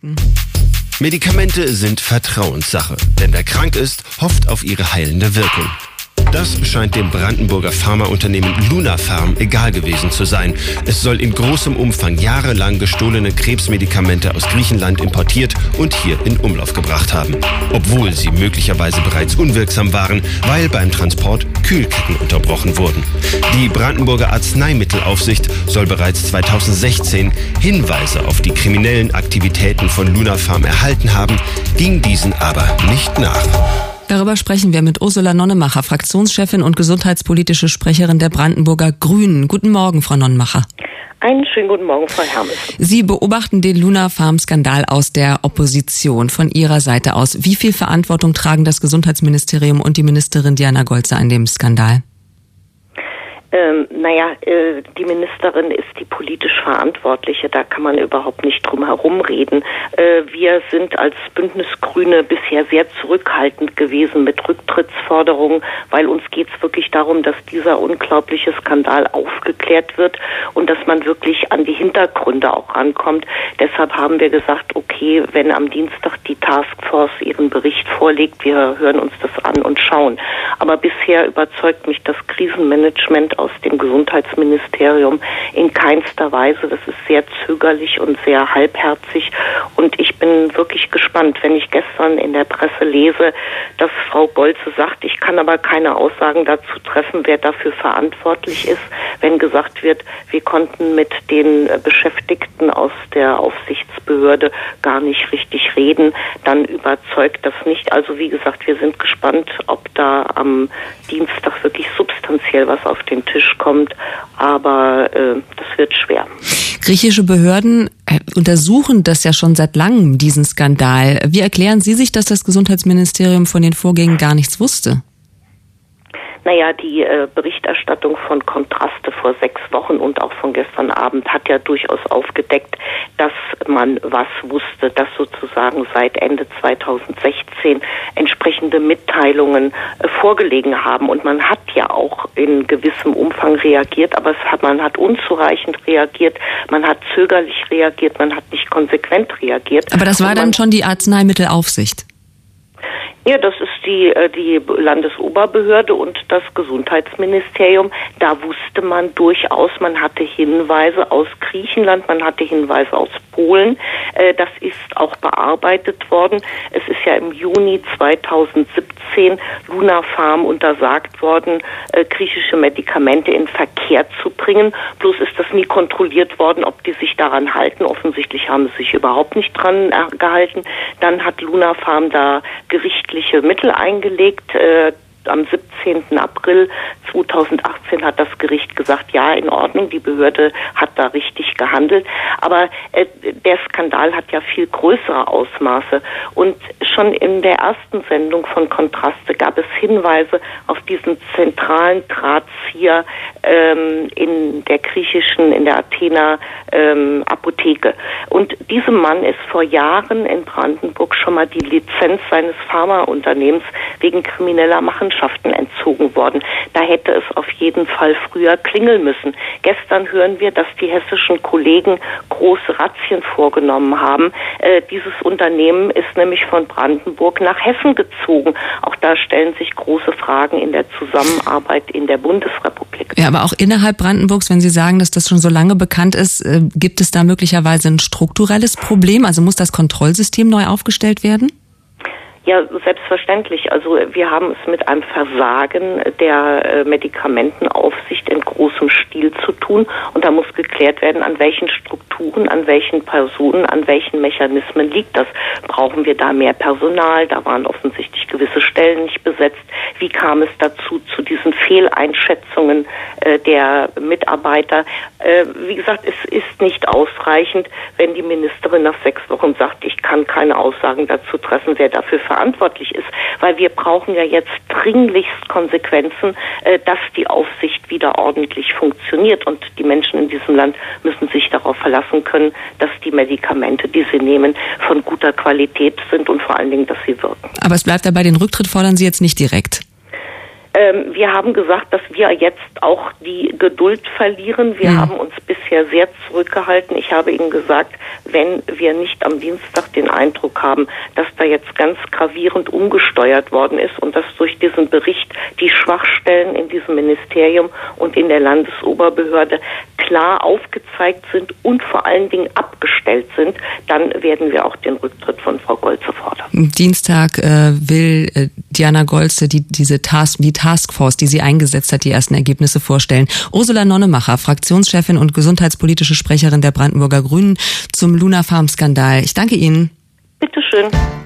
Nachrichten. Medikamente sind Vertrauenssache. Denn wer krank ist, hofft auf ihre heilende Wirkung. Das scheint dem Brandenburger Pharmaunternehmen Lunapharm egal gewesen zu sein. Es soll in großem Umfang jahrelang gestohlene Krebsmedikamente aus Griechenland importiert und hier in Umlauf gebracht haben. Obwohl sie möglicherweise bereits unwirksam waren, weil beim Transport Kühlketten unterbrochen wurden. Die Brandenburger Arzneimittelaufsicht soll bereits 2016 Hinweise auf die kriminellen Aktivitäten von Lunapharm erhalten haben, ging diesen aber nicht nach. Darüber sprechen wir mit Ursula Nonnemacher, Fraktionschefin und gesundheitspolitische Sprecherin der Brandenburger Grünen. Guten Morgen, Frau Nonnemacher. Einen schönen guten Morgen, Frau Hermes. Sie beobachten den Lunapharm-Skandal aus der Opposition, von Ihrer Seite aus. Wie viel Verantwortung tragen das Gesundheitsministerium und die Ministerin Diana Golze an dem Skandal? Die Ministerin ist die politisch Verantwortliche, da kann man überhaupt nicht drum herum reden. Wir sind als Bündnis Grüne bisher sehr zurückhaltend gewesen mit Rücktrittsforderungen, weil uns geht es wirklich darum, dass dieser unglaubliche Skandal aufgeklärt wird und dass man wirklich an die Hintergründe auch rankommt. Deshalb haben wir gesagt, okay, wenn am Dienstag die Taskforce ihren Bericht vorlegt, wir hören uns das an und schauen. Aber bisher überzeugt mich das Krisenmanagement aus dem Gesundheitsministerium in keinster Weise. Das ist sehr zögerlich und sehr halbherzig. Und ich bin wirklich gespannt, wenn ich gestern in der Presse lese, dass Frau Golze sagt, ich kann aber keine Aussagen dazu treffen, wer dafür verantwortlich ist, wenn gesagt wird, wir konnten mit den Beschäftigten aus der Aufsichtsbehörde gar nicht richtig reden, dann überzeugt das nicht. Also wie gesagt, wir sind gespannt, ob da am Dienstag wirklich substanziell was auf den Tisch kommt, aber das wird schwer. Griechische Behörden untersuchen das ja schon seit langem, diesen Skandal. Wie erklären Sie sich, dass das Gesundheitsministerium von den Vorgängen gar nichts wusste? Die Berichterstattung von Kontraste vor 6 Wochen und auch von gestern Abend hat ja durchaus aufgedeckt, dass man was wusste, dass sozusagen seit Ende 2016 entsprechende Mitteilungen vorgelegen haben. Und man hat ja auch in gewissem Umfang reagiert, aber man hat unzureichend reagiert, man hat zögerlich reagiert, man hat nicht konsequent reagiert. Aber das war dann schon die Arzneimittelaufsicht? Ja, das ist die Landesoberbehörde und das Gesundheitsministerium. Da wusste man durchaus, man hatte Hinweise aus Griechenland, man hatte Hinweise aus Polen. Das ist auch bearbeitet worden. Es ist ja im Juni 2017 Lunapharm untersagt worden, griechische Medikamente in Verkehr zu bringen. Bloß ist das nie kontrolliert worden, ob die sich daran halten. Offensichtlich haben sie sich überhaupt nicht dran gehalten. Dann hat Lunapharm da gerichtliche Mittel eingelegt. Am 17. April 2018 hat das Gericht gesagt, ja, in Ordnung, die Behörde hat da richtig gehandelt. Aber der Skandal hat ja viel größere Ausmaße. Und schon in der ersten Sendung von Kontraste gab es Hinweise auf diesen zentralen Drahtzieher in der Athener Apotheke. Und diesem Mann ist vor Jahren in Brandenburg schon mal die Lizenz seines Pharmaunternehmens wegen krimineller Machenschaften entzogen worden. Da hätte es auf jeden Fall früher klingeln müssen. Gestern hören wir, dass die hessischen Kollegen große Razzien vorgenommen haben. Dieses Unternehmen ist nämlich von Brandenburg nach Hessen gezogen. Auch da stellen sich große Fragen in der Zusammenarbeit in der Bundesrepublik. Ja, aber auch innerhalb Brandenburgs, wenn Sie sagen, dass das schon so lange bekannt ist, gibt es da möglicherweise ein strukturelles Problem? Also muss das Kontrollsystem neu aufgestellt werden? Ja, selbstverständlich. Also wir haben es mit einem Versagen der Medikamentenaufsicht in großem Stil zu tun. Und da muss geklärt werden, an welchen Strukturen, an welchen Personen, an welchen Mechanismen liegt das. Brauchen wir da mehr Personal? Da waren offensichtlich gewisse Stellen nicht besetzt. Wie kam es dazu, zu diesen Fehleinschätzungen der Mitarbeiter? Wie gesagt, es ist nicht ausreichend, wenn die Ministerin nach 6 Wochen sagt, ich kann keine Aussagen dazu treffen, wer dafür verantwortlich ist, weil wir brauchen ja jetzt dringlichst Konsequenzen, dass die Aufsicht wieder ordentlich funktioniert und die Menschen in diesem Land müssen sich darauf verlassen können, dass die Medikamente, die sie nehmen, von guter Qualität sind und vor allen Dingen, dass sie wirken. Aber es bleibt dabei, den Rücktritt fordern Sie jetzt nicht direkt? Wir haben gesagt, dass wir jetzt auch die Geduld verlieren. Wir haben uns bisher sehr zurückgehalten. Ich habe Ihnen gesagt, wenn wir nicht am Dienstag den Eindruck haben, dass da jetzt ganz gravierend umgesteuert worden ist und dass durch diesen Bericht die Schwachstellen in diesem Ministerium und in der Landesoberbehörde klar aufgezeigt sind und vor allen Dingen abgestellt sind, dann werden wir auch den Rücktritt von Frau Goltze fordern. Dienstag will Diana Goltze die Taskforce, die sie eingesetzt hat, die ersten Ergebnisse vorstellen. Ursula Nonnemacher, Fraktionschefin und gesundheitspolitische Sprecherin der Brandenburger Grünen zum Luna Farm Skandal. Ich danke Ihnen. Bitteschön.